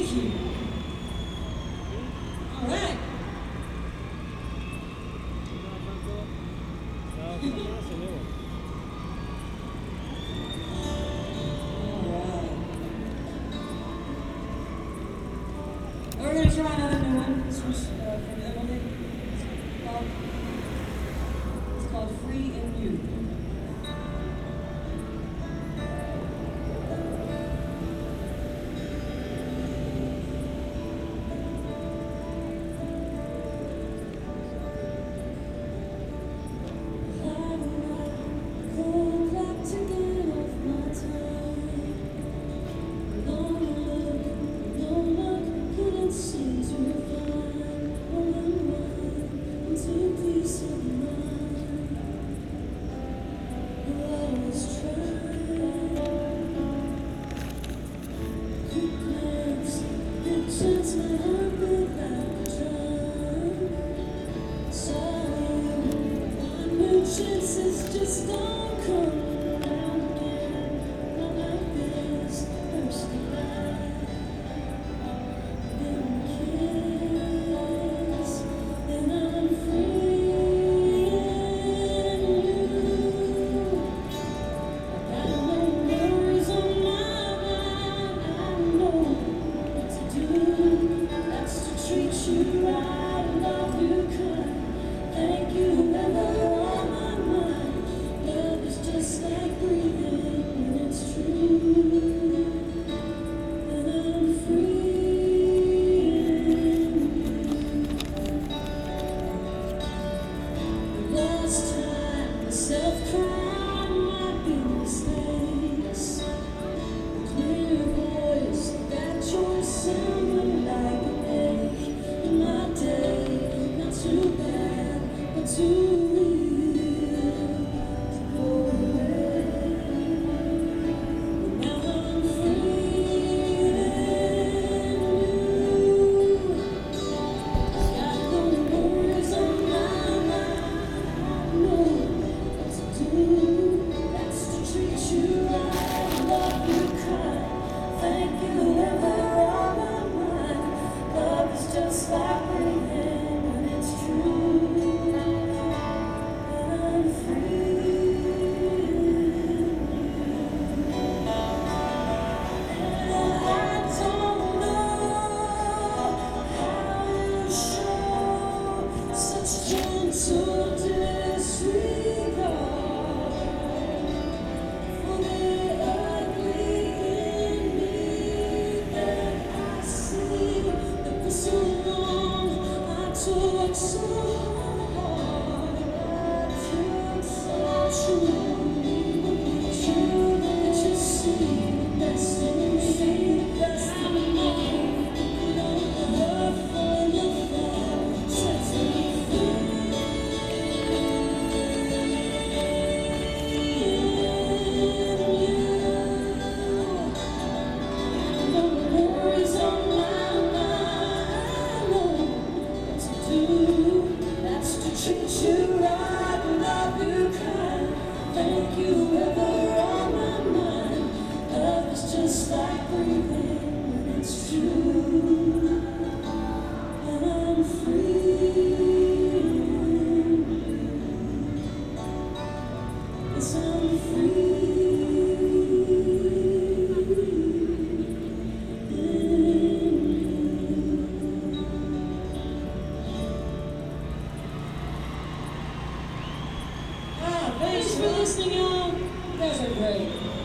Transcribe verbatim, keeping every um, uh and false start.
Thank you. All right. We're going to try another new one. This one's uh, from Emily. It's called, it's called Free in You. Since my heart beat like a drum, saw you, my new chances just don't come around again. Not like this, first night, then a kiss, then I'm free in you. I got no worries on my mind, I know what to do. That's to treat you right and love you kind. Thank you, whoever on my mind. Love is just like breathing when it's true. And I'm free in you. The last time the self-crime might be mistakes. The clear voice, that choice sounded like an ache in my day. Not too bad, but too real to go away. But now I'm free in you. Got no worries on my mind. I know what to do. That's to treat you right and love you kind. Thank you, ever on my mind. Love is just like breathing when it's true. And I'm free. And I don't know how you show such gentle disregard for the ugly in me that I see. That for so long I took so hard, I took so true. True that you see the best in me. I'm alone, no love for your fall sets me free. No worries on my mind. I know what to do. That's to treat you right and love you kind. Thank you, ever on my mind. Love is just like breathing when it's true. And I'm free. Yes, I'm free. Ah, thanks for listening, y'all. You guys are great.